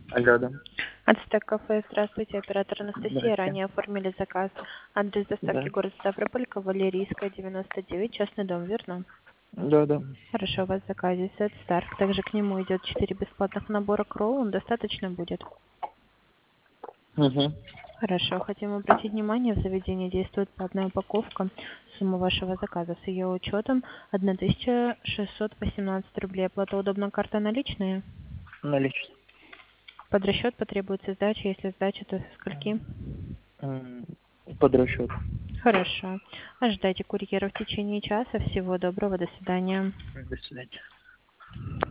Алло, да. Ацтек кафе, здравствуйте, оператор Анастасия. Здрасте. Ранее оформили заказ. Адрес доставки Да. город Ставрополь, Кавалерийская, 99, частный дом, верно? Да, да. Хорошо, у вас в заказе сет Старк. Также к нему идет 4 бесплатных набора Кроу, он достаточно будет. Угу. Хорошо, хотим обратить внимание, в заведении действует платная упаковка. Сумма вашего заказа с ее учетом 1618 рублей. Оплата удобна, карта наличные. Налично. Под расчет потребуется сдача, если сдача, то со скольки? Под расчет. Хорошо. Ожидайте курьера в течение часа. Всего доброго. До свидания. До свидания.